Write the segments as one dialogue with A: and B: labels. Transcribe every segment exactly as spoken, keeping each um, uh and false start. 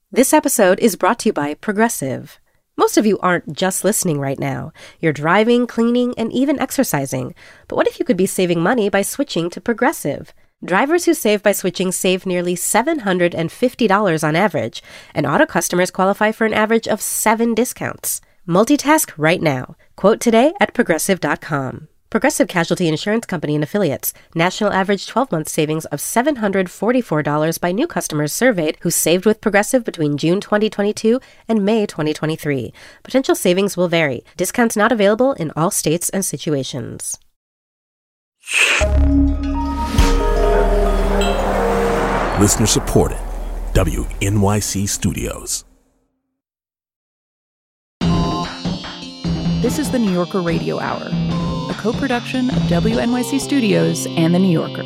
A: This episode is brought to you by Progressive. Most of you aren't just listening right now. You're driving, cleaning, and even exercising. But what if you could be saving money by switching to Progressive? Drivers who save by switching save nearly seven hundred fifty dollars on average, and auto customers qualify for an average of seven discounts. Multitask right now. Quote today at progressive dot com. Progressive Casualty Insurance Company and Affiliates. National average twelve-month savings of seven hundred forty-four dollars by new customers surveyed who saved with Progressive between June twenty twenty-two and May twenty twenty-three. Potential savings will vary. Discounts not available in all states and situations.
B: Listener supported. W N Y C Studios.
C: This is the New Yorker Radio Hour, a co-production of W N Y C Studios and The New Yorker.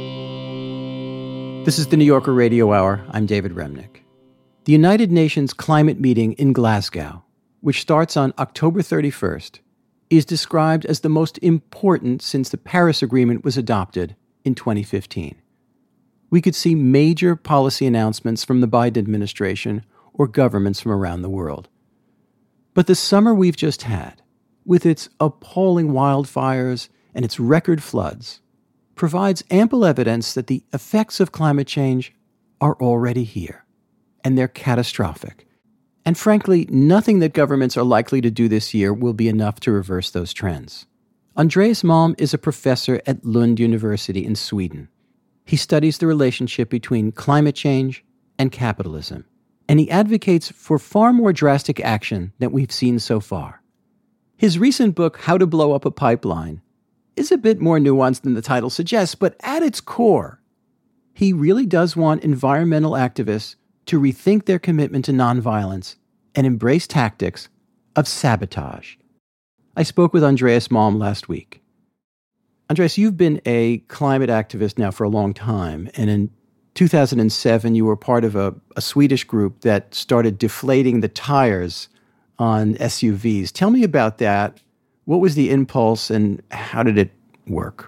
D: This is the New Yorker Radio Hour. I'm David Remnick. The United Nations climate meeting in Glasgow, which starts on October thirty-first, is described as the most important since the Paris Agreement was adopted in twenty fifteen. We could see major policy announcements from the Biden administration or governments from around the world. But the summer we've just had, with its appalling wildfires and its record floods, provides ample evidence that the effects of climate change are already here, and they're catastrophic. And frankly, nothing that governments are likely to do this year will be enough to reverse those trends. Andreas Malm is a professor at Lund University in Sweden. He studies the relationship between climate change and capitalism, and he advocates for far more drastic action than we've seen so far. His recent book, How to Blow Up a Pipeline, is a bit more nuanced than the title suggests, but at its core, he really does want environmental activists to rethink their commitment to nonviolence and embrace tactics of sabotage. I spoke with Andreas Malm last week. Andreas, you've been a climate activist now for a long time, and in two thousand seven, you were part of a, a Swedish group that started deflating the tires on S U Vs. Tell me about that. What was the impulse and how did it work?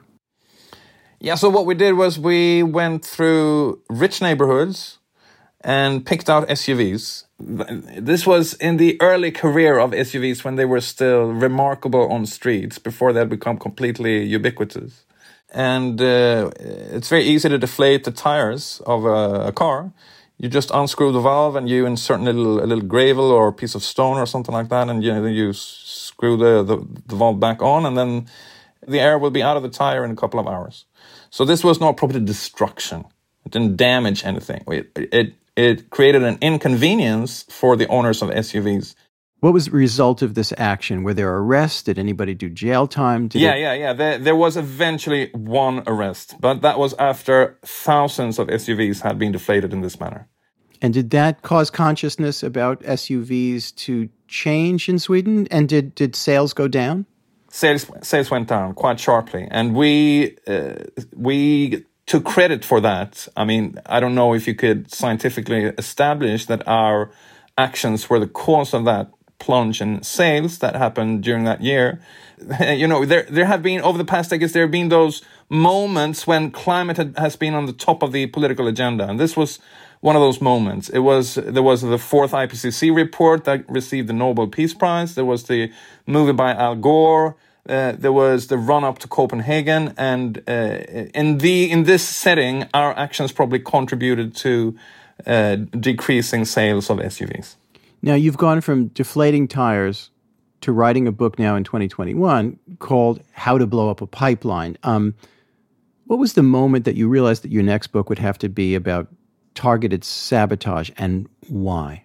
E: Yeah, so what we did was we went through rich neighborhoods and picked out S U Vs. This was in the early career of S U Vs when they were still remarkable on streets before they had become completely ubiquitous. And uh, it's very easy to deflate the tires of a, a car. You just unscrew the valve and you insert a little, a little gravel or a piece of stone or something like that, and you, you screw the, the, the valve back on, and then the air will be out of the tire in a couple of hours. So this was not property destruction. It didn't damage anything. It, it, it created an inconvenience for the owners of S U Vs.
D: What was the result of this action? Were there arrests? Did anybody do jail time? Did
E: yeah,
D: it...
E: yeah, yeah. There, there was eventually one arrest, but that was after thousands of S U Vs had been deflated in this manner.
D: And did that cause consciousness about S U Vs to change in Sweden? And did, did sales go down?
E: Sales sales went down quite sharply, and we uh, we took credit for that. I mean, I don't know if you could scientifically establish that our actions were the cause of that plunge in sales that happened during that year. You know, there there have been, over the past decades, there have been those moments when climate had, has been on the top of the political agenda. And this was one of those moments. It was, there was the fourth I P C C report that received the Nobel Peace Prize. There was the movie by Al Gore. Uh, there was the run-up to Copenhagen. And uh, in the in this setting, our actions probably contributed to uh, decreasing sales of S U Vs.
D: Now, you've gone from deflating tires to writing a book now in twenty twenty-one called How to Blow Up a Pipeline. Um, what was the moment that you realized that your next book would have to be about targeted sabotage, and why?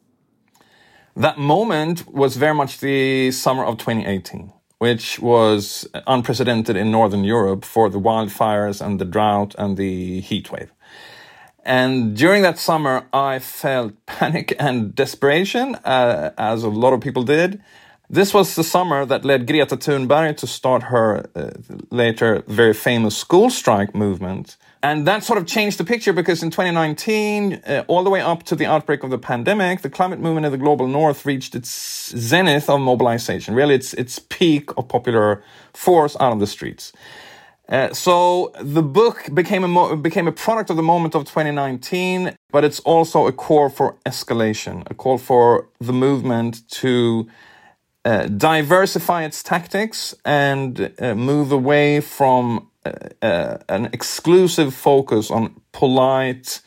E: That moment was very much the summer of twenty eighteen, which was unprecedented in Northern Europe for the wildfires and the drought and the heat wave. And during that summer, I felt panic and desperation, uh, as a lot of people did. This was the summer that led Greta Thunberg to start her uh, later very famous school strike movement. And that sort of changed the picture because in twenty nineteen, uh, all the way up to the outbreak of the pandemic, the climate movement in the global north reached its zenith of mobilization, really its its peak of popular force out on the streets. Uh, so the book became a mo- became a product of the moment of twenty nineteen, but it's also a call for escalation, a call for the movement to uh, diversify its tactics and uh, move away from uh, uh, an exclusive focus on polite,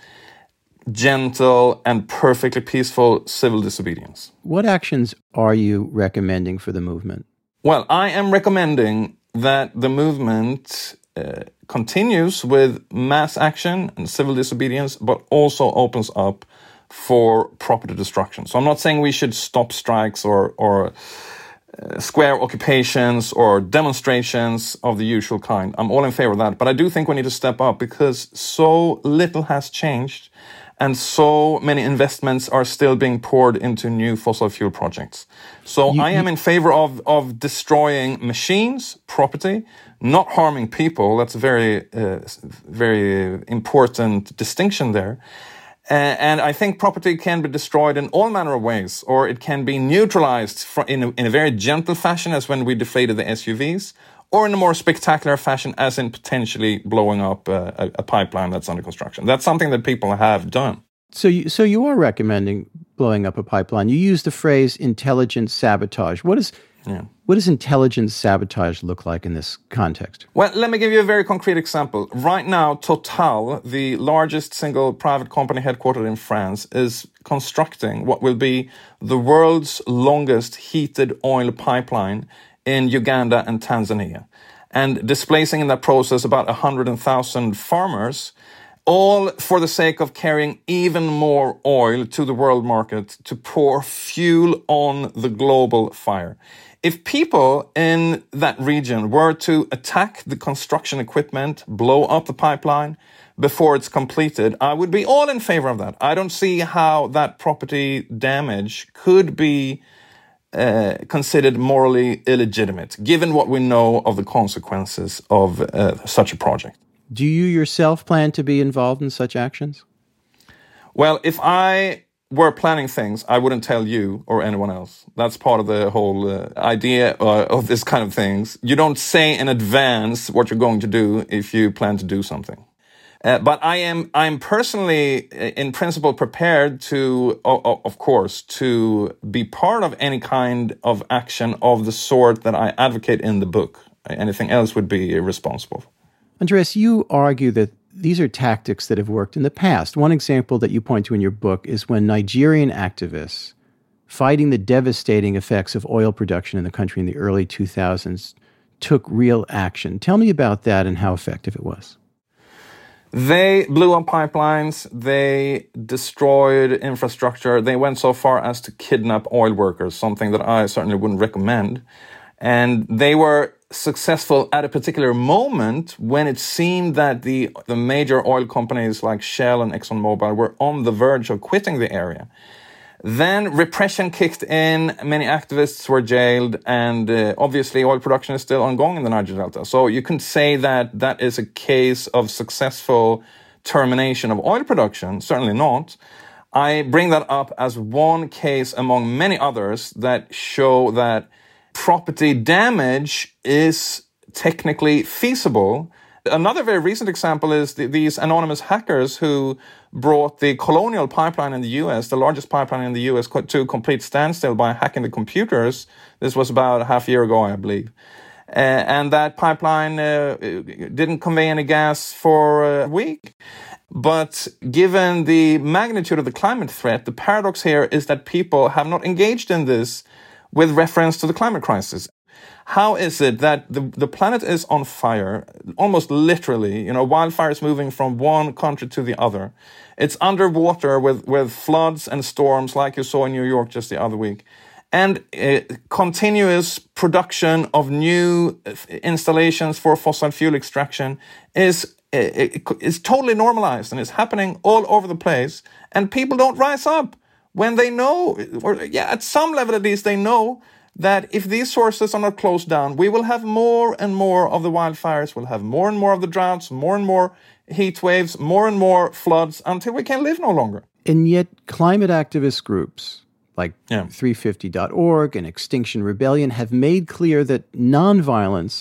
E: gentle, and perfectly peaceful civil disobedience.
D: What actions are you recommending for the movement?
E: Well, I am recommending that the movement uh, continues with mass action and civil disobedience, but also opens up for property destruction. So I'm not saying we should stop strikes or, or uh, square occupations or demonstrations of the usual kind. I'm all in favor of that. But I do think we need to step up because so little has changed and so many investments are still being poured into new fossil fuel projects. So
D: you,
E: I am
D: you,
E: in favor of, of destroying machines, property, not harming people. That's a very, uh, very important distinction there. Uh, and I think property can be destroyed in all manner of ways, or it can be neutralized fr- in, a, in a very gentle fashion, as when we deflated the S U Vs, or in a more spectacular fashion, as in potentially blowing up uh, a, a pipeline that's under construction. That's something that people have done.
D: So you, so you are recommending blowing up a pipeline. You use the phrase intelligent sabotage. What is, yeah. what does intelligent sabotage look like in this context?
E: Well, let me give you a very concrete example. Right now, Total, the largest single private company headquartered in France, is constructing what will be the world's longest heated oil pipeline in Uganda and Tanzania, and displacing in that process about one hundred thousand farmers, all for the sake of carrying even more oil to the world market to pour fuel on the global fire. If people in that region were to attack the construction equipment, blow up the pipeline before it's completed, I would be all in favor of that. I don't see how that property damage could be Uh, considered morally illegitimate, given what we know of the consequences of uh, such a project.
D: Do you yourself plan to be involved in such actions?
E: Well, if I were planning things, I wouldn't tell you or anyone else. That's part of the whole uh, idea uh, of this kind of things. You don't say in advance what you're going to do if you plan to do something. Uh, but I am, I'm personally, in principle, prepared to, of, of course, to be part of any kind of action of the sort that I advocate in the book. Anything else would be irresponsible.
D: Andreas, you argue that these are tactics that have worked in the past. One example that you point to in your book is when Nigerian activists, fighting the devastating effects of oil production in the country in the early two thousands, took real action. Tell me about that and how effective it was.
E: They blew up pipelines, they destroyed infrastructure, they went so far as to kidnap oil workers, something that I certainly wouldn't recommend. And they were successful at a particular moment when it seemed that the, the major oil companies like Shell and ExxonMobil were on the verge of quitting the area. Then repression kicked in, many activists were jailed, and uh, obviously oil production is still ongoing in the Niger Delta. So you can say that that is a case of successful termination of oil production. Certainly not. I bring that up as one case among many others that show that property damage is technically feasible. Another very recent example is the, these anonymous hackers who brought the Colonial Pipeline in the U S, the largest pipeline in the U S, to a complete standstill by hacking the computers. This was about a half year ago, I believe. Uh, and that pipeline uh, didn't convey any gas for a week. But given the magnitude of the climate threat, the paradox here is that people have not engaged in this with reference to the climate crisis. How is it that the, the planet is on fire, almost literally, you know, wildfires moving from one country to the other. It's underwater with, with floods and storms like you saw in New York just the other week. And uh, continuous production of new installations for fossil fuel extraction is, uh, is totally normalized and it's happening all over the place. And people don't rise up when they know, or yeah, at some level at least they know that if these sources are not closed down, we will have more and more of the wildfires, we'll have more and more of the droughts, more and more heat waves, more and more floods until we can live no longer.
D: And yet climate activist groups like
E: yeah.
D: three fifty dot org and Extinction Rebellion have made clear that nonviolence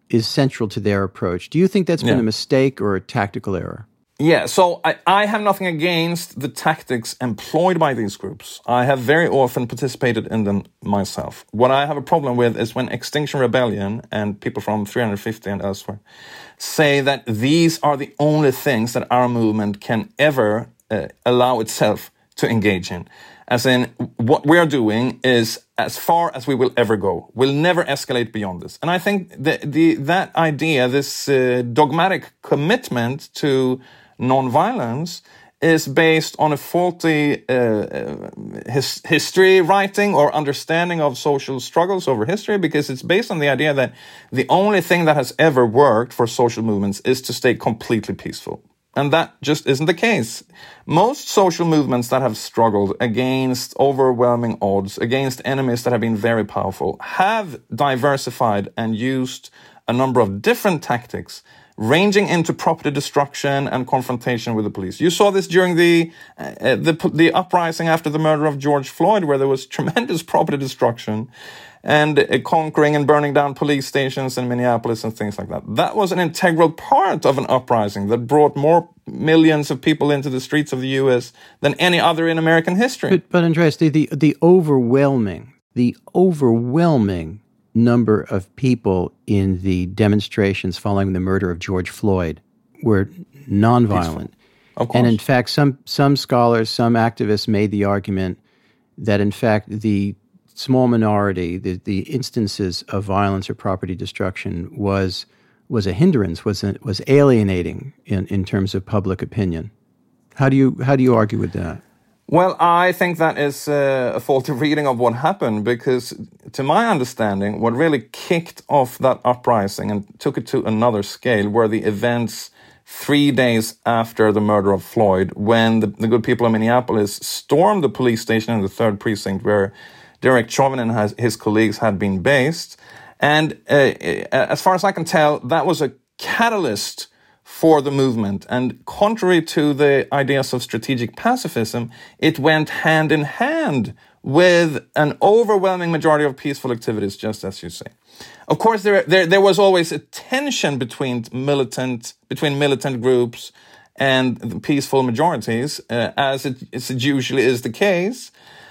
D: is central to their approach. Do you think that's been
E: Yeah.
D: a mistake or a tactical error?
E: Yeah, so I, I have nothing against the tactics employed by these groups. I have very often participated in them myself. What I have a problem with is when Extinction Rebellion and people from three hundred fifty and elsewhere say that these are the only things that our movement can ever uh, allow itself to engage in. As in, what we are doing is as far as we will ever go. We'll never escalate beyond this. And I think the, the, that idea, this uh, dogmatic commitment to nonviolence, is based on a faulty uh, his, history writing or understanding of social struggles over history, because it's based on the idea that the only thing that has ever worked for social movements is to stay completely peaceful. And that just isn't the case. Most social movements that have struggled against overwhelming odds, against enemies that have been very powerful, have diversified and used a number of different tactics, ranging into property destruction and confrontation with the police. You saw this during the, uh, the the uprising after the murder of George Floyd, where there was tremendous property destruction and uh, conquering and burning down police stations in Minneapolis and things like that. That was an integral part of an uprising that brought more millions of people into the streets of the U S than any other in American history.
D: But, but Andreas, the, the, the overwhelming, the overwhelming number of people in the demonstrations following the murder of George Floyd were nonviolent.
E: Of course.
D: And in fact, some some scholars, some activists made the argument that in fact the small minority, the, the instances of violence or property destruction was was a hindrance, was a, was alienating in, in terms of public opinion. How do you how do you argue with that?
E: Well, I think that is uh, a faulty reading of what happened, because to my understanding, what really kicked off that uprising and took it to another scale were the events three days after the murder of Floyd, when the, the good people of Minneapolis stormed the police station in the third precinct where Derek Chauvin and his, his colleagues had been based. And uh, as far as I can tell, that was a catalyst for the movement. And contrary to the ideas of strategic pacifism, it went hand in hand with an overwhelming majority of peaceful activities, just as you say. Of course, there there, there was always a tension between militant between militant groups and the peaceful majorities, uh, as it, as it usually is the case.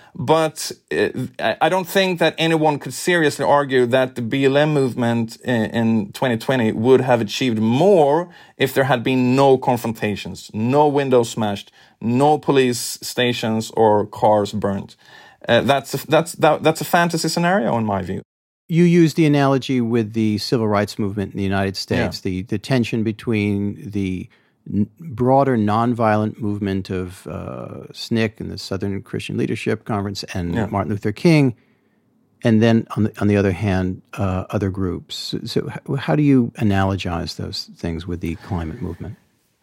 E: But uh, I don't think that anyone could seriously argue that the B L M movement in, in twenty twenty would have achieved more if there had been no confrontations, no windows smashed, no police stations or cars burned. Uh, that's a, that's that, that's a fantasy scenario in my view.
D: You used the analogy with the civil rights movement in the United States,
E: Yeah.
D: the the tension between the n- broader nonviolent movement of uh, S N C C and the Southern Christian Leadership Conference and
E: Yeah.
D: Martin Luther King, and then on the, on the other hand, uh, other groups. So, so h- how do you analogize those things with the climate movement?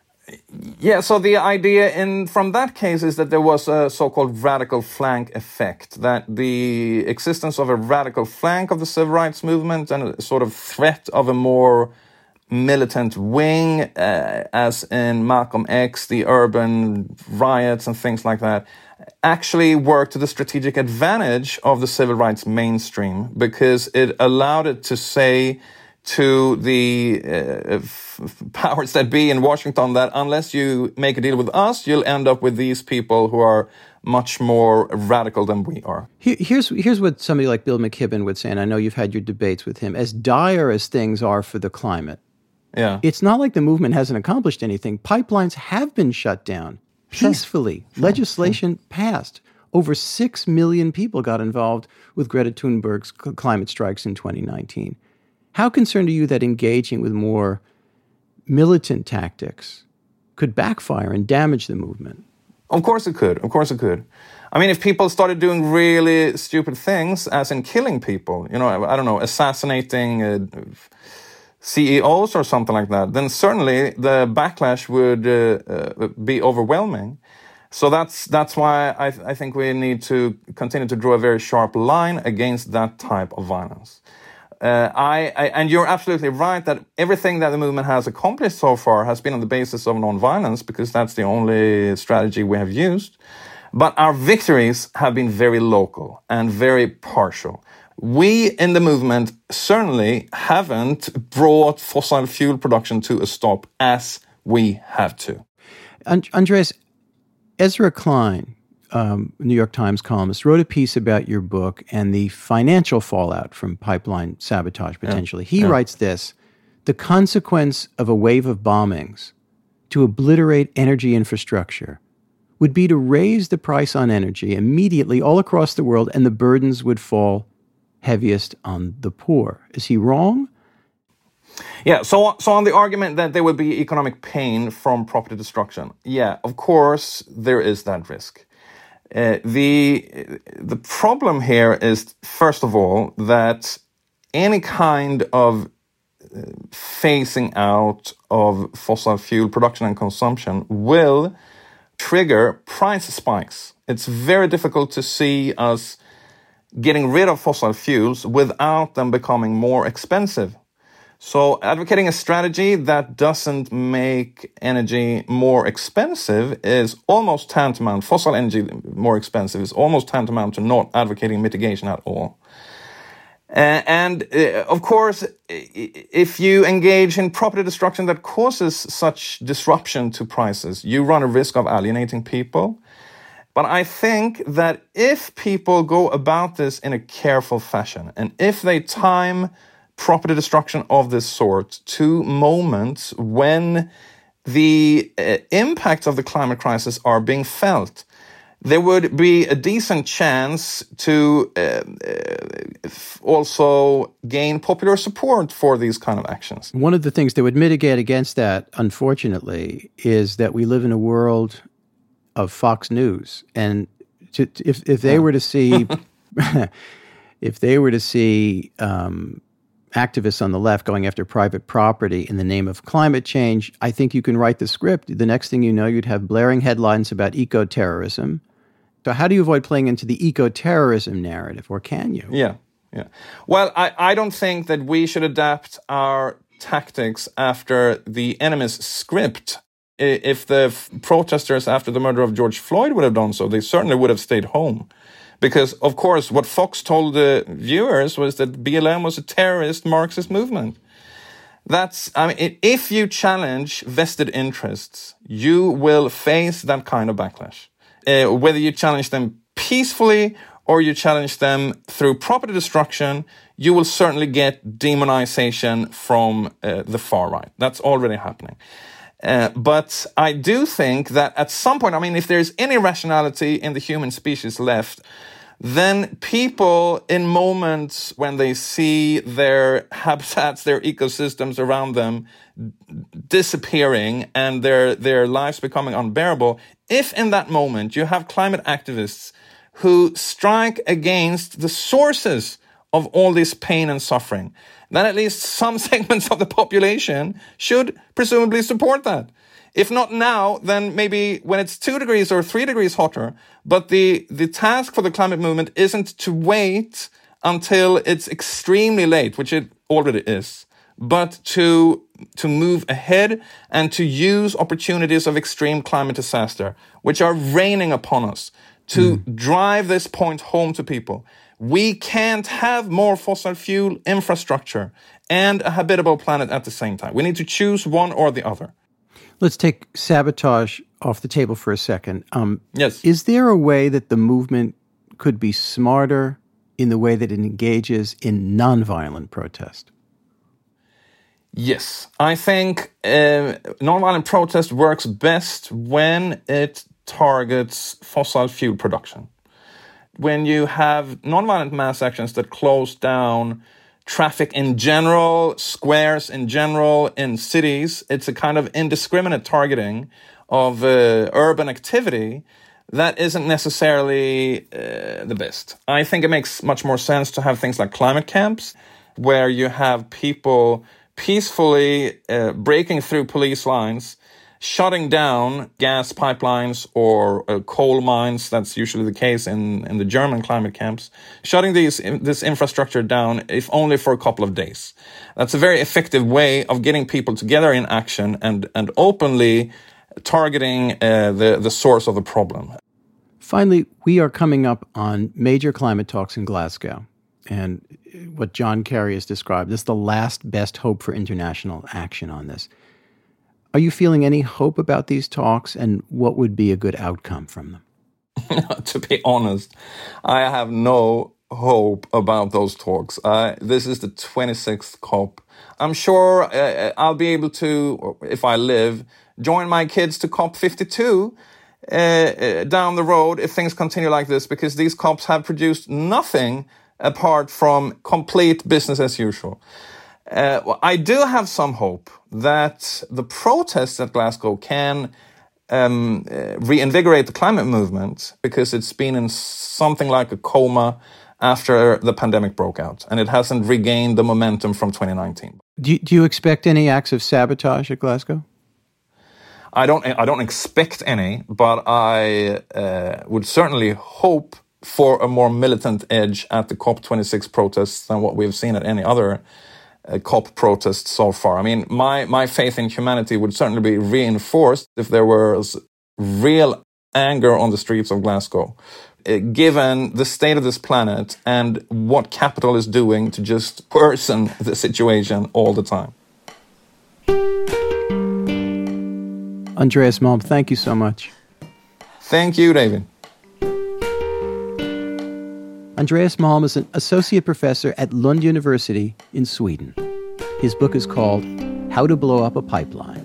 E: Yeah, so the idea in from that case is that there was a so-called radical flank effect, that the existence of a radical flank of the civil rights movement and a sort of threat of a more militant wing, uh, as in Malcolm X, the urban riots and things like that, actually worked to the strategic advantage of the civil rights mainstream, because it allowed it to say to the uh, f- powers that be in Washington that unless you make a deal with us, you'll end up with these people who are much more radical than we are.
D: Here, here's here's what somebody like Bill McKibben would say, and I know you've had your debates with him. As dire as things are for the climate,
E: Yeah,
D: it's not like the movement hasn't accomplished anything. Pipelines have been shut down peacefully. Sure. Legislation sure. passed. Over six million people got involved with Greta Thunberg's cl- climate strikes in twenty nineteen. How concerned are you that engaging with more militant tactics could backfire and damage the movement?
E: Of course it could. Of course it could. I mean, if people started doing really stupid things, as in killing people, you know, I, I don't know, assassinating uh, C E Os or something like that, then certainly the backlash would uh, uh, be overwhelming. So that's that's why I, th- I think we need to continue to draw a very sharp line against that type of violence. Uh, I, I and you're absolutely right that everything that the movement has accomplished so far has been on the basis of nonviolence, because that's the only strategy we have used. But our victories have been very local and very partial. We in the movement certainly haven't brought fossil fuel production to a stop as we have to.
D: And Andreas, Ezra Klein, um, New York Times columnist, wrote a piece about your book and the financial fallout from pipeline sabotage, potentially. Yeah. He yeah. writes this: the consequence of a wave of bombings to obliterate energy infrastructure would be to raise the price on energy immediately all across the world, and the burdens would fall heaviest on the poor. Is he wrong?
E: Yeah, so so on the argument that there would be economic pain from property destruction, yeah, of course there is that risk. Uh, the the problem here is, first of all, that any kind of phasing out of fossil fuel production and consumption will trigger price spikes. It's very difficult to see us getting rid of fossil fuels without them becoming more expensive. So advocating a strategy that doesn't make energy more expensive is almost tantamount, fossil energy more expensive is almost tantamount to not advocating mitigation at all. Uh, and uh, of course, if you engage in property destruction that causes such disruption to prices, you run a risk of alienating people. But I think that if people go about this in a careful fashion, and if they time property destruction of this sort to moments when the uh, impacts of the climate crisis are being felt, there would be a decent chance to uh, uh, also gain popular support for these kind of actions.
D: One of the things that would mitigate against that, unfortunately, is that we live in a world of Fox News. And to, to, if, if they were to see, if they were to see um, activists on the left going after private property in the name of climate change, I think you can write the script. The next thing you know, you'd have blaring headlines about eco-terrorism. So how do you avoid playing into the eco-terrorism narrative, or can you?
E: Yeah, yeah. Well, I, I don't think that we should adapt our tactics after the enemy's script. If the f- protesters after the murder of George Floyd would have done so, they certainly would have stayed home. Because, of course, what Fox told the viewers was that B L M was a terrorist Marxist movement. That's, I mean, if you challenge vested interests, you will face that kind of backlash. Uh, whether you challenge them peacefully or you challenge them through property destruction, you will certainly get demonization from uh, the far right. That's already happening. Uh, but I do think that at some point, I mean, if there's any rationality in the human species left, then people in moments when they see their habitats, their ecosystems around them disappearing and their, their lives becoming unbearable, if in that moment you have climate activists who strike against the sources of all this pain and suffering, then at least some segments of the population should presumably support that. If not now, then maybe when it's two degrees or three degrees hotter. But the, the task for the climate movement isn't to wait until it's extremely late, which it already is, but to, to move ahead and to use opportunities of extreme climate disaster, which are raining upon us, to mm. drive this point home to people. We can't have more fossil fuel infrastructure and a habitable planet at the same time. We need to choose one or the other.
D: Let's take sabotage off the table for a second. Um,
E: yes.
D: Is there a way that the movement could be smarter in the way that it engages in nonviolent protest?
E: Yes. I think uh, nonviolent protest works best when it targets fossil fuel production. When you have nonviolent mass actions that close down traffic in general, squares in general, in cities, it's a kind of indiscriminate targeting of uh, urban activity that isn't necessarily uh, the best. I think it makes much more sense to have things like climate camps, where you have people peacefully uh, breaking through police lines, shutting down gas pipelines or uh, coal mines. That's usually the case in, in the German climate camps. Shutting these this infrastructure down, if only for a couple of days. That's a very effective way of getting people together in action and, and openly targeting uh, the, the source of the problem.
D: Finally, we are coming up on major climate talks in Glasgow. and what John Kerry has described. This is the last best hope for international action on this. Are you feeling any hope about these talks, and what would be a good outcome from them?
E: To be honest, I have no hope about those talks. Uh, this is the twenty-sixth COP. I'm sure uh, I'll be able to, if I live, join my kids to COP fifty-two uh, uh, down the road if things continue like this, because these COPs have produced nothing apart from complete business as usual. Uh, I do have some hope that the protests at Glasgow can um, uh, reinvigorate the climate movement, because it's been in something like a coma after the pandemic broke out, and it hasn't regained the momentum from twenty nineteen.
D: Do you, do you expect any acts of sabotage at Glasgow?
E: I don't. I don't expect any, but I uh, would certainly hope for a more militant edge at the COP twenty-six protests than what we've seen at any other uh, COP protests so far. I mean, my my faith in humanity would certainly be reinforced if there was real anger on the streets of Glasgow, uh, given the state of this planet and what capital is doing to just worsen the situation all the time.
D: Andreas Malm, thank you so much.
E: Thank you, David.
D: Andreas Malm is an associate professor at Lund University in Sweden. His book is called How to Blow Up a Pipeline.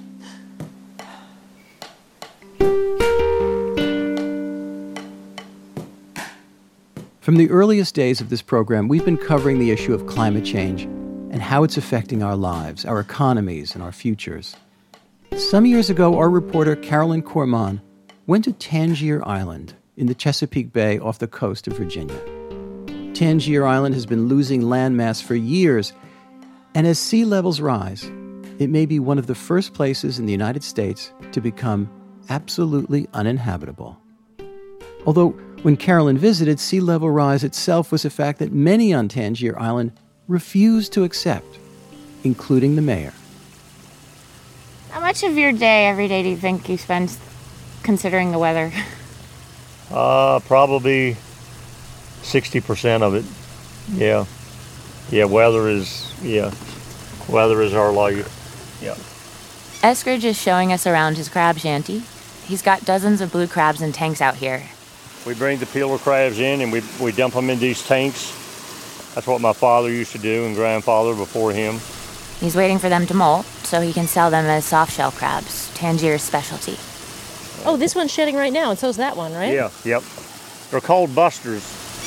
D: From the earliest days of this program, we've been covering the issue of climate change and how it's affecting our lives, our economies, and our futures. Some years ago, our reporter Carolyn Corman went to Tangier Island in the Chesapeake Bay off the coast of Virginia. Tangier Island has been losing landmass for years, and as sea levels rise, it may be one of the first places in the United States to become absolutely uninhabitable. Although, when Carolyn visited, sea level rise itself was a fact that many on Tangier Island refused to accept, including the mayor.
F: How much of your day, every day, do you think you spend considering the weather?
G: Uh, probably sixty percent of it. Yeah. Yeah, weather is, yeah, weather is our life. Yeah.
F: Eskridge is showing us around his crab shanty. He's got dozens of blue crabs in tanks out here.
G: We bring the peeler crabs in and we, we dump them in these tanks. That's what my father used to do and grandfather before him.
F: He's waiting for them to molt so he can sell them as soft-shell crabs, Tangier's specialty.
H: Oh, this one's shedding right now, and so's that one, right?
G: Yeah, yep. They're called busters.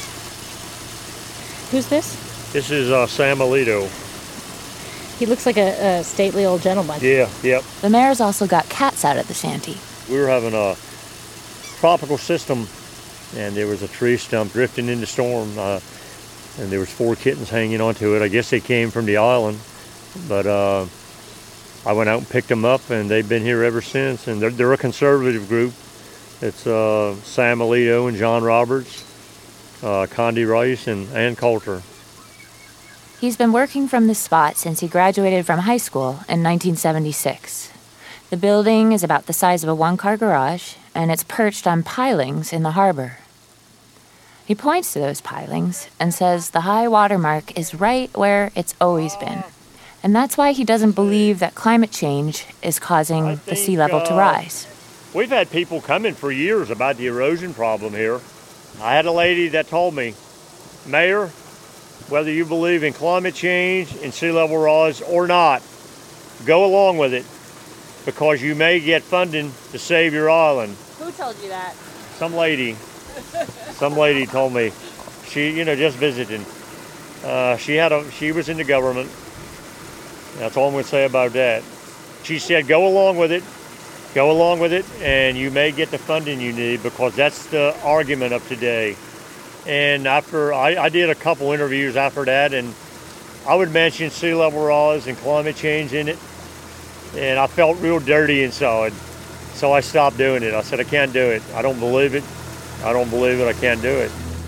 H: Who's this?
G: This is uh, Sam Alito.
H: He looks like a, a stately old gentleman.
G: Yeah, yep.
F: The mayor's also got cats out at the shanty.
G: We were having a tropical system, and there was a tree stump drifting in the storm, uh, and there was four kittens hanging onto it. I guess they came from the island. But uh, I went out and picked them up, and they've been here ever since. And they're, they're a conservative group. It's uh, Sam Alito and John Roberts, uh, Condi Rice, and Ann Coulter.
F: He's been working from this spot since he graduated from high school in nineteen seventy-six. The building is about the size of a one-car garage, and it's perched on pilings in the harbor. He points to those pilings and says the high water mark is right where it's always been. And that's why he doesn't believe that climate change is causing think, the sea level uh, to rise.
G: We've had people coming for years about the erosion problem here. I had a lady that told me, Mayor, whether you believe in climate change and sea level rise or not, go along with it, because you may get funding to save your island.
H: Who told you that?
G: Some lady. Some lady told me. She, you know, just visiting. Uh, she had a. She was in the government. That's all I'm going to say about that. She said, go along with it, go along with it, and you may get the funding you need, because that's the argument of today. And after, I, I did a couple interviews after that, and I would mention sea level rise and climate change in it, and I felt real dirty inside. So I stopped doing it. I said, I can't do it. I don't believe it. I don't believe it. I can't do it.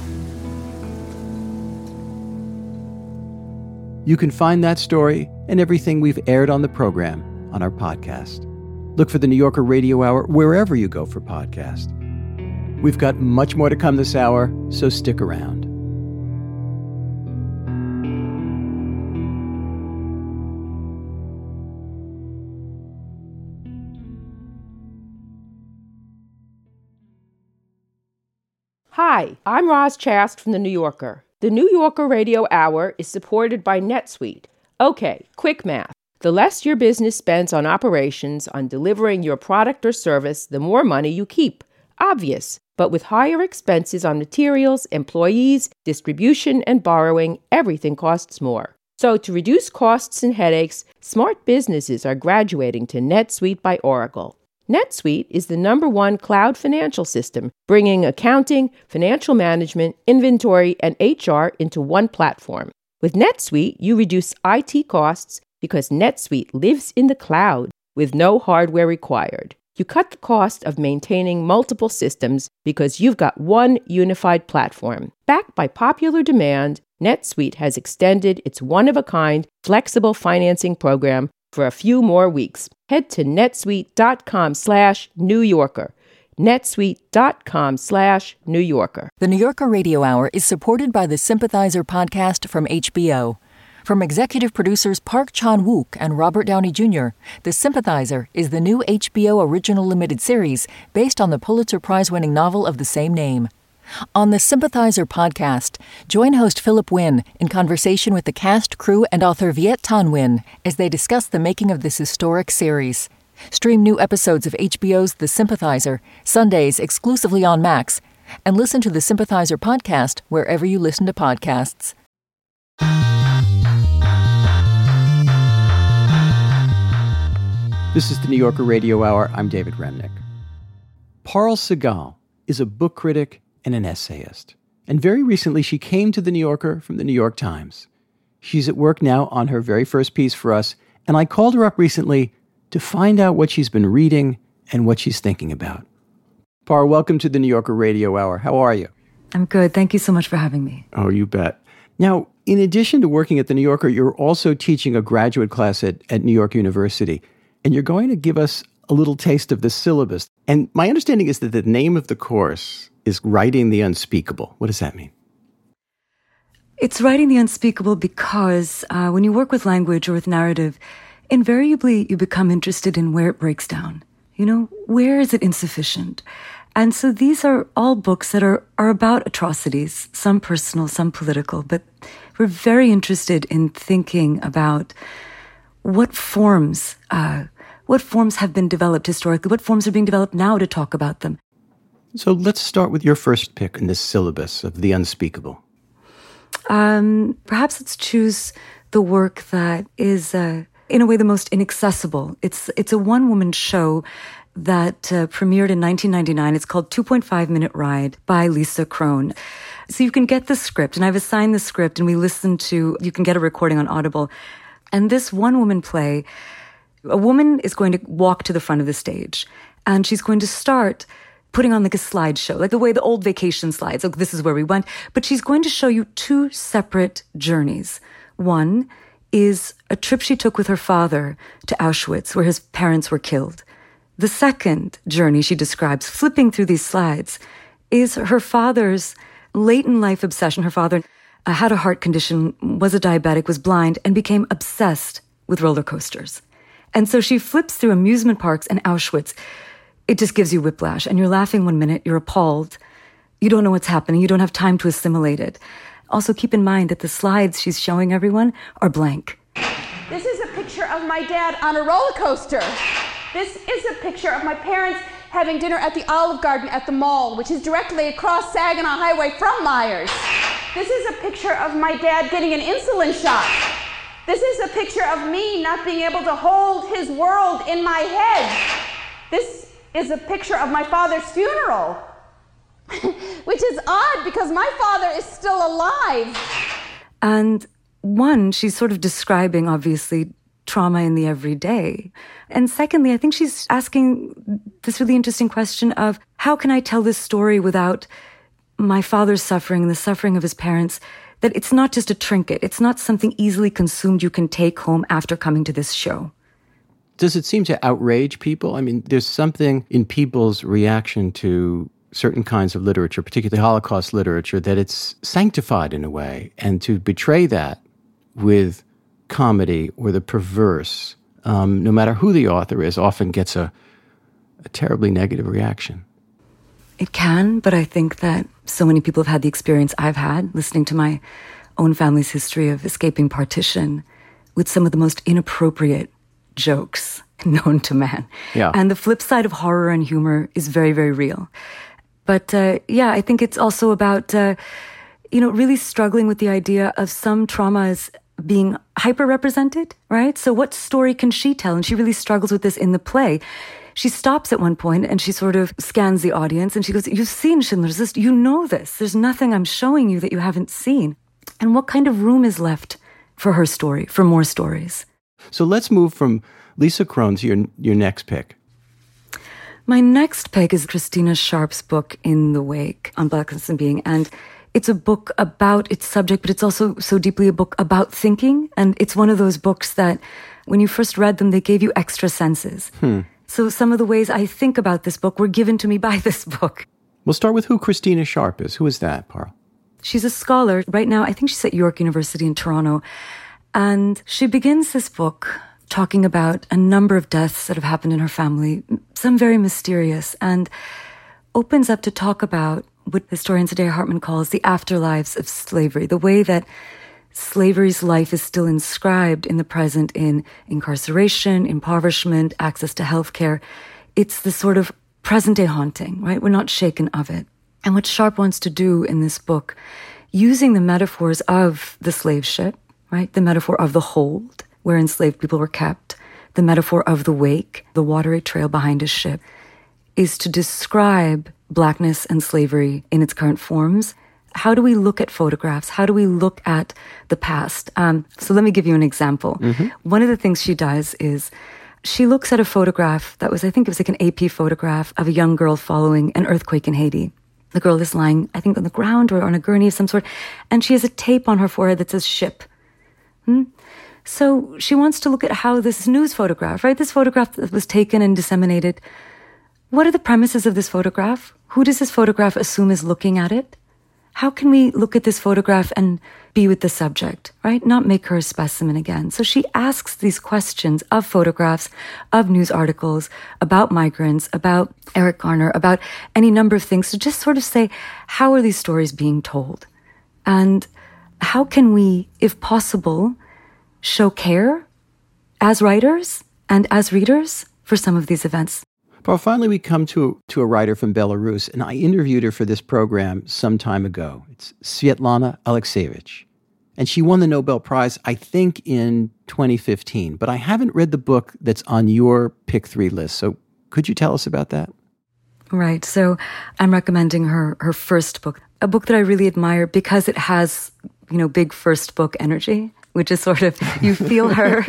D: You can find that story and everything we've aired on the program on our podcast. Look for the New Yorker Radio Hour wherever you go for podcasts. We've got much more to come this hour, so stick around.
I: Hi, I'm Roz Chast from The New Yorker. The New Yorker Radio Hour is supported by NetSuite. Okay, quick math. The less your business spends on operations, on delivering your product or service, the more money you keep. Obvious. But with higher expenses on materials, employees, distribution, and borrowing, everything costs more. So to reduce costs and headaches, smart businesses are graduating to NetSuite by Oracle. NetSuite is the number one cloud financial system, bringing accounting, financial management, inventory, and H R into one platform. With NetSuite, you reduce I T costs because NetSuite lives in the cloud with no hardware required. You cut the cost of maintaining multiple systems because you've got one unified platform. Backed by popular demand, NetSuite has extended its one-of-a-kind flexible financing program for a few more weeks. Head to netsuite.com slash New Yorker. netsuite.com slash New Yorker.
J: The New Yorker Radio Hour is supported by the Sympathizer podcast from H B O. From executive producers Park Chan-wook and Robert Downey Junior, The Sympathizer is the new H B O original limited series based on the Pulitzer Prize-winning novel of the same name. On the Sympathizer podcast, join host Philip Wynn in conversation with the cast, crew, and author Viet Thanh Nguyen as they discuss the making of this historic series. Stream new episodes of H B O's The Sympathizer, Sundays exclusively on Max, and listen to the Sympathizer podcast wherever you listen to podcasts.
D: This is the New Yorker Radio Hour. I'm David Remnick. Parul Sehgal is a book critic and an essayist. And very recently, she came to the New Yorker from the New York Times. She's at work now on her very first piece for us, and I called her up recently to find out what she's been reading and what she's thinking about. Parul, welcome to the New Yorker Radio Hour. How are you?
K: I'm good. Thank you so much for having me.
D: Oh, you bet. Now, in addition to working at the New Yorker, you're also teaching a graduate class at, at New York University, and you're going to give us a little taste of the syllabus. And my understanding is that the name of the course is Writing the Unspeakable. What does that mean?
K: It's writing the unspeakable because uh, when you work with language or with narrative, invariably you become interested in where it breaks down. You know, where is it insufficient? And so these are all books that are, are about atrocities, some personal, some political, but we're very interested in thinking about what forms, uh, what forms have been developed historically, what forms are being developed now to talk about them.
D: So let's start with your first pick in this syllabus of the unspeakable.
K: Um, perhaps let's choose the work that is, uh, in a way, the most inaccessible. It's it's a one-woman show that uh, premiered in nineteen ninety-nine. It's called two point five minute Ride by Lisa Kron. So you can get the script, and I've assigned the script, and we listen to, you can get a recording on Audible. And this one-woman play, a woman is going to walk to the front of the stage, and she's going to start putting on like a slideshow, like the way the old vacation slides. Like, this is where we went. But she's going to show you two separate journeys. One is a trip she took with her father to Auschwitz, where his parents were killed. The second journey she describes, flipping through these slides, is her father's late-in-life obsession. Her father uh, had a heart condition, was a diabetic, was blind, and became obsessed with roller coasters. And so she flips through amusement parks and Auschwitz. It just gives you whiplash, and you're laughing one minute, you're appalled. You don't know what's happening. You don't have time to assimilate it. Also, keep in mind that the slides she's showing everyone are blank.
L: This is a picture of my dad on a roller coaster. This is a picture of my parents having dinner at the Olive Garden at the mall, which is directly across Saginaw Highway from Myers. This is a picture of my dad getting an insulin shot. This is a picture of me not being able to hold his world in my head. This is a picture of my father's funeral, which is odd because my father is still alive.
K: And one, she's sort of describing, obviously, trauma in the everyday. And secondly, I think she's asking this really interesting question of, how can I tell this story without my father's suffering and the suffering of his parents? That it's not just a trinket. It's not something easily consumed you can take home after coming to this show.
D: Does it seem to outrage people? I mean, there's something in people's reaction to certain kinds of literature, particularly Holocaust literature, that it's sanctified in a way. And to betray that with comedy or the perverse, um, no matter who the author is, often gets a, a terribly negative reaction.
K: It can, but I think that so many people have had the experience I've had listening to my own family's history of escaping partition with some of the most inappropriate jokes known to man.
D: Yeah.
K: And the flip side of horror and humor is very, very real. But uh, yeah, I think it's also about, uh, you know, really struggling with the idea of some traumas being hyper-represented, right? So what story can she tell? And she really struggles with this in the play. She stops at one point and she sort of scans the audience and she goes, you've seen Schindler's List. You know this. There's nothing I'm showing you that you haven't seen. And what kind of room is left for her story, for more stories?
D: So let's move from Lisa Kron to your, your next pick.
K: My next pick is Christina Sharpe's book, In the Wake, on Blackness and Being. And it's a book about its subject, but it's also so deeply a book about thinking. And it's one of those books that when you first read them, they gave you extra senses.
D: Hmm.
K: So some of the ways I think about this book were given to me by this book.
D: We'll start with who Christina Sharpe is. Who is that, Parl?
K: She's a scholar. Right now, I think she's at York University in Toronto. And she begins this book talking about a number of deaths that have happened in her family, some very mysterious, and opens up to talk about what historian Saidiya Hartman calls the afterlives of slavery, the way that slavery's life is still inscribed in the present in incarceration, impoverishment, access to healthcare. It's the sort of present-day haunting, right? We're not shaken of it. And what Sharpe wants to do in this book, using the metaphors of the slave ship, right? The metaphor of the hold, where enslaved people were kept, the metaphor of the wake, the watery trail behind a ship, is to describe blackness and slavery in its current forms. How do we look at photographs? How do we look at the past? Um, so let me give you an example. Mm-hmm. One of the things she does is she looks at a photograph that was, I think it was like an A P photograph of a young girl following an earthquake in Haiti. The girl is lying, I think, on the ground or on a gurney of some sort, and she has a tape on her forehead that says ship. Hmm? So she wants to look at how this news photograph, right? This photograph that was taken and disseminated. What are the premises of this photograph? Who does this photograph assume is looking at it? How can we look at this photograph and be with the subject, right? Not make her a specimen again. So she asks these questions of photographs, of news articles, about migrants, about Eric Garner, about any number of things to just sort of say, how are these stories being told? And how can we, if possible, show care as writers and as readers for some of these events?
D: Well, finally, we come to, to a writer from Belarus, and I interviewed her for this program some time ago. It's Svetlana Alexievich. And she won the Nobel Prize, I think, in twenty fifteen. But I haven't read the book that's on your pick three list. So could you tell us about that?
K: Right. So I'm recommending her her first book, a book that I really admire because it has, you know, big first book energy, which is sort of, you feel her.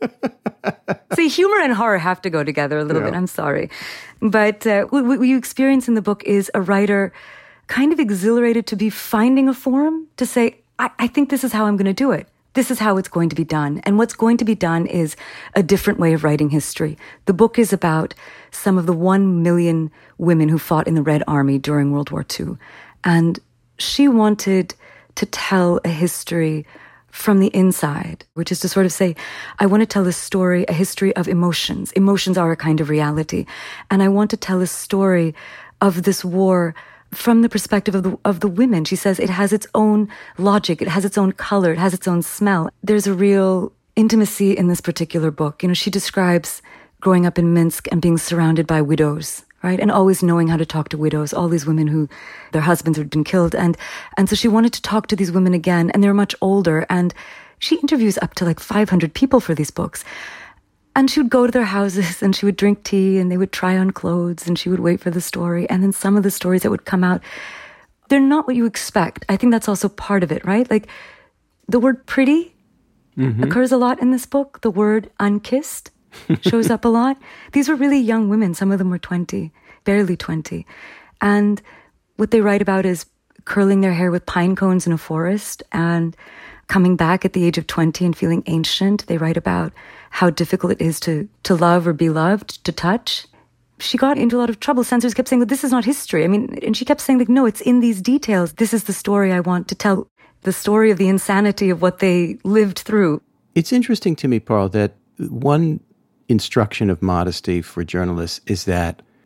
K: See, humor and horror have to go together a little yeah. bit. I'm sorry. But uh, what, what you experience in the book is a writer kind of exhilarated to be finding a form to say, I, I think this is how I'm going to do it. This is how it's going to be done. And what's going to be done is a different way of writing history. The book is about some of the one million women who fought in the Red Army during World War Two. And she wanted to tell a history from the inside, which is to sort of say, I want to tell a story, a history of emotions. Emotions are a kind of reality. And I want to tell a story of this war from the perspective of the, of the women. She says it has its own logic, it has its own color, it has its own smell. There's a real intimacy in this particular book. You know, she describes growing up in Minsk and being surrounded by widows, right? And always knowing how to talk to widows, all these women who their husbands had been killed. And, and so she wanted to talk to these women again, and they're much older. And she interviews up to like five hundred people for these books. And she would go to their houses and she would drink tea and they would try on clothes and she would wait for the story. And then some of the stories that would come out, they're not what you expect. I think that's also part of it, right? Like the word pretty mm-hmm. occurs a lot in this book. The word unkissed shows up a lot. These were really young women. Some of them were twenty, barely twenty. And what they write about is curling their hair with pine cones in a forest and coming back at the age of twenty and feeling ancient. They write about how difficult it is to, to love or be loved, to touch. She got into a lot of trouble. Censors kept saying, well, this is not history. I mean, and she kept saying, like, no, it's in these details. This is the story I want to tell, the story of the insanity of what they lived through.
D: It's interesting to me, Parl, that one instruction of modesty for journalists is that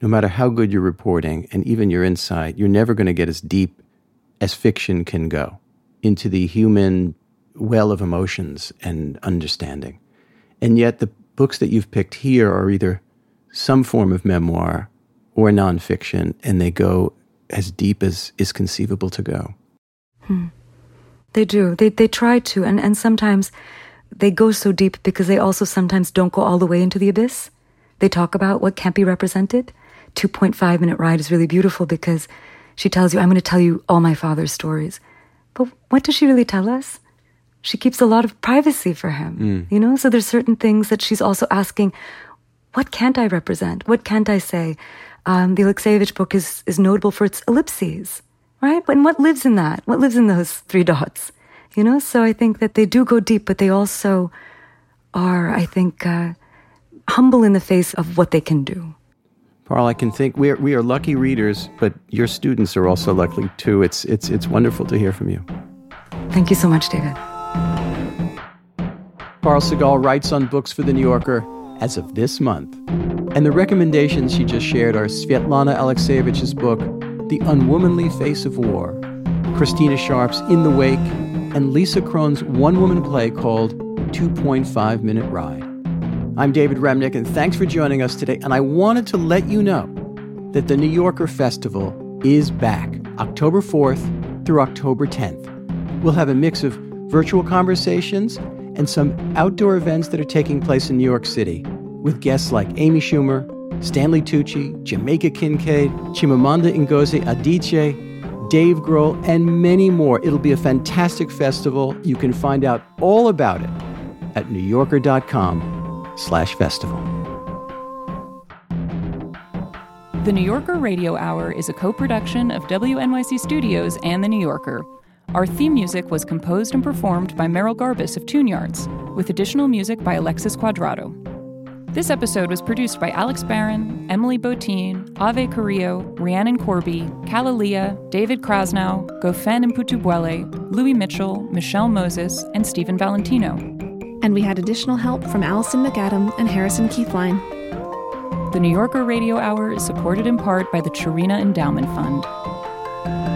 D: no matter how good your reporting and even your insight, you're never going to get as deep as fiction can go into the human well of emotions and understanding. And yet the books that you've picked here are either some form of memoir or nonfiction, and they go as deep as is conceivable to go.
K: Hmm. They do. They they try to, and, and sometimes they go so deep because they also sometimes don't go all the way into the abyss. They talk about what can't be represented. two point five minute Ride is really beautiful because she tells you, I'm going to tell you all my father's stories. But what does she really tell us? She keeps a lot of privacy for him, mm. you know? So there's certain things that she's also asking, what can't I represent? What can't I say? Um, the Alexievich book is, is notable for its ellipses, right? And what lives in that? What lives in those three dots? You know, so I think that they do go deep, but they also are, I think, uh, humble in the face of what they can do.
D: Parl, I can think we are, we are lucky readers, but your students are also lucky too. It's, it's, it's wonderful to hear from you.
K: Thank you so much, David.
D: Parl Sigal writes on books for The New Yorker as of this month. And the recommendations she just shared are Svetlana Alexievich's book, The Unwomanly Face of War, Christina Sharp's In the Wake, and Lisa Kron's one-woman play called two point five minute Ride. I'm David Remnick, and thanks for joining us today. And I wanted to let you know that the New Yorker Festival is back, October fourth through October tenth. We'll have a mix of virtual conversations and some outdoor events that are taking place in New York City, with guests like Amy Schumer, Stanley Tucci, Jamaica Kincaid, Chimamanda Ngozi Adichie, Dave Grohl, and many more. It'll be a fantastic festival. You can find out all about it at newyorker.com slash festival.
C: The New Yorker Radio Hour is a co-production of W N Y C Studios and The New Yorker. Our theme music was composed and performed by Merrill Garbus of Tune Yards, with additional music by Alexis Cuadrado. This episode was produced by Alex Barron, Emily Botine, Ave Carrillo, Rhiannon Corby, Kalalia, David Krasnow, Gofen Mputubuele, Louis Mitchell, Michelle Moses, and Stephen Valentino.
M: And we had additional help from Allison McAdam and Harrison Keithline.
C: The New Yorker Radio Hour is supported in part by the Chirina Endowment Fund.